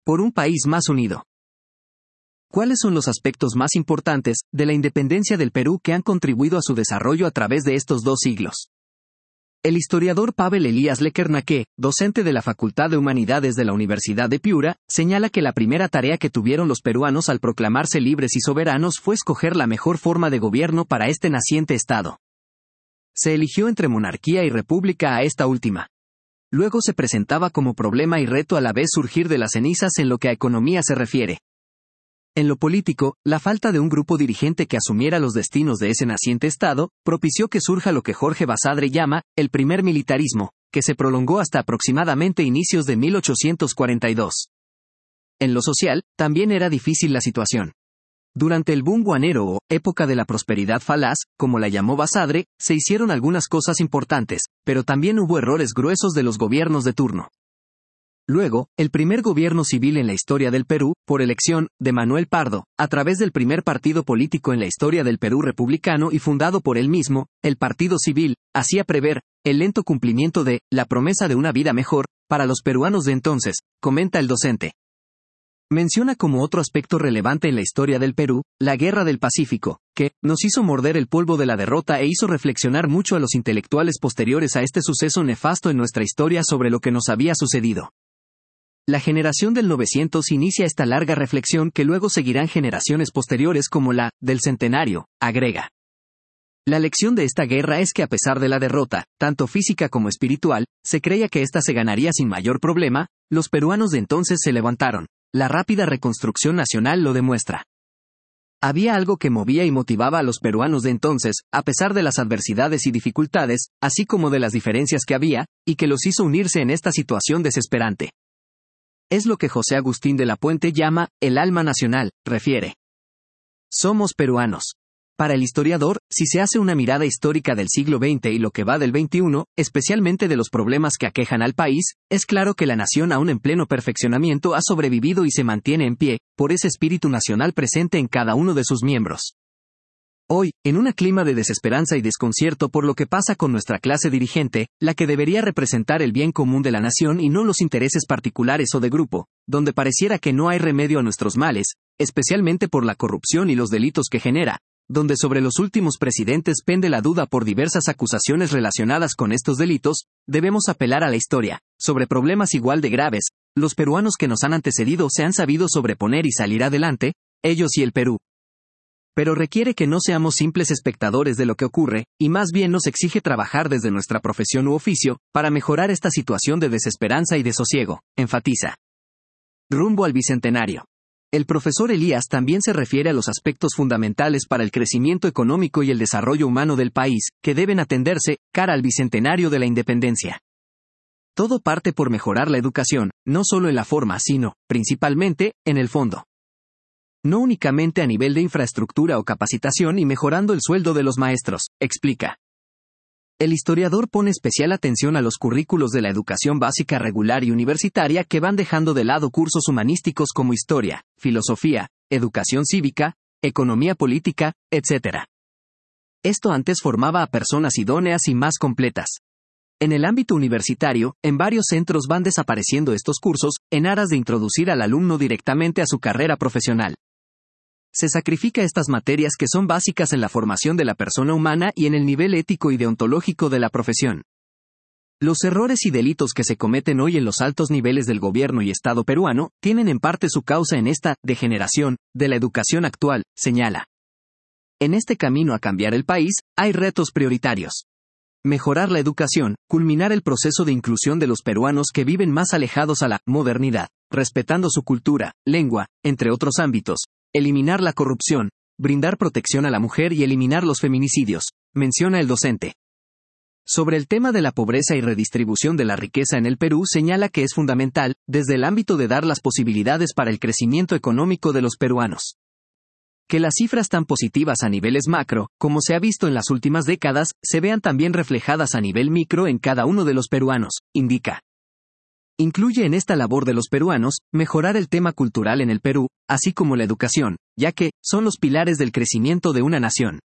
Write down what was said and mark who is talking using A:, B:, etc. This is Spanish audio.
A: por un país más unido. ¿Cuáles son los aspectos más importantes de la independencia del Perú que han contribuido a su desarrollo a través de estos 2 siglos? El historiador Pavel Elías Lequernaque, docente de la Facultad de Humanidades de la Universidad de Piura, señala que la primera tarea que tuvieron los peruanos al proclamarse libres y soberanos fue escoger la mejor forma de gobierno para este naciente Estado. Se eligió entre monarquía y república a esta última. Luego se presentaba como problema y reto a la vez surgir de las cenizas en lo que a economía se refiere. En lo político, la falta de un grupo dirigente que asumiera los destinos de ese naciente Estado, propició que surja lo que Jorge Basadre llama, el primer militarismo, que se prolongó hasta aproximadamente inicios de 1842. En lo social, también era difícil la situación. Durante el boom guanero o época de la prosperidad falaz, como la llamó Basadre, se hicieron algunas cosas importantes, pero también hubo errores gruesos de los gobiernos de turno. Luego, el primer gobierno civil en la historia del Perú, por elección, de Manuel Pardo, a través del primer partido político en la historia del Perú republicano y fundado por él mismo, el Partido Civil, hacía prever el lento cumplimiento de la promesa de una vida mejor para los peruanos de entonces, comenta el docente. Menciona como otro aspecto relevante en la historia del Perú, la Guerra del Pacífico, que nos hizo morder el polvo de la derrota e hizo reflexionar mucho a los intelectuales posteriores a este suceso nefasto en nuestra historia sobre lo que nos había sucedido. La generación del 900 inicia esta larga reflexión que luego seguirán generaciones posteriores como la del centenario, agrega. La lección de esta guerra es que a pesar de la derrota, tanto física como espiritual, se creía que ésta se ganaría sin mayor problema, los peruanos de entonces se levantaron. La rápida reconstrucción nacional lo demuestra. Había algo que movía y motivaba a los peruanos de entonces, a pesar de las adversidades y dificultades, así como de las diferencias que había, y que los hizo unirse en esta situación desesperante. Es lo que José Agustín de la Puente llama, el alma nacional, refiere. Somos peruanos. Para el historiador, si se hace una mirada histórica del siglo XX y lo que va del XXI, especialmente de los problemas que aquejan al país, es claro que la nación aún en pleno perfeccionamiento ha sobrevivido y se mantiene en pie, por ese espíritu nacional presente en cada uno de sus miembros. Hoy, en un clima de desesperanza y desconcierto por lo que pasa con nuestra clase dirigente, la que debería representar el bien común de la nación y no los intereses particulares o de grupo, donde pareciera que no hay remedio a nuestros males, especialmente por la corrupción y los delitos que genera, donde sobre los últimos presidentes pende la duda por diversas acusaciones relacionadas con estos delitos, debemos apelar a la historia. Sobre problemas igual de graves, los peruanos que nos han antecedido se han sabido sobreponer y salir adelante, ellos y el Perú. Pero requiere que no seamos simples espectadores de lo que ocurre, y más bien nos exige trabajar desde nuestra profesión u oficio, para mejorar esta situación de desesperanza y desosiego, enfatiza. Rumbo al Bicentenario. El profesor Elías también se refiere a los aspectos fundamentales para el crecimiento económico y el desarrollo humano del país, que deben atenderse, cara al Bicentenario de la Independencia. Todo parte por mejorar la educación, no solo en la forma sino, principalmente, en el fondo. No únicamente a nivel de infraestructura o capacitación y mejorando el sueldo de los maestros, explica. El historiador pone especial atención a los currículos de la educación básica regular y universitaria que van dejando de lado cursos humanísticos como historia, filosofía, educación cívica, economía política, etc. Esto antes formaba a personas idóneas y más completas. En el ámbito universitario, en varios centros van desapareciendo estos cursos, en aras de introducir al alumno directamente a su carrera profesional. Se sacrifica estas materias que son básicas en la formación de la persona humana y en el nivel ético y deontológico de la profesión. Los errores y delitos que se cometen hoy en los altos niveles del gobierno y Estado peruano, tienen en parte su causa en esta degeneración de la educación actual, señala. En este camino a cambiar el país, hay retos prioritarios. Mejorar la educación, culminar el proceso de inclusión de los peruanos que viven más alejados a la modernidad, respetando su cultura, lengua, entre otros ámbitos. Eliminar la corrupción, brindar protección a la mujer y eliminar los feminicidios, menciona el docente. Sobre el tema de la pobreza y redistribución de la riqueza en el Perú señala que es fundamental, desde el ámbito de dar las posibilidades para el crecimiento económico de los peruanos. Que las cifras tan positivas a niveles macro, como se ha visto en las últimas décadas, se vean también reflejadas a nivel micro en cada uno de los peruanos, indica. Incluye en esta labor de los peruanos, mejorar el tema cultural en el Perú, así como la educación, ya que, son los pilares del crecimiento de una nación.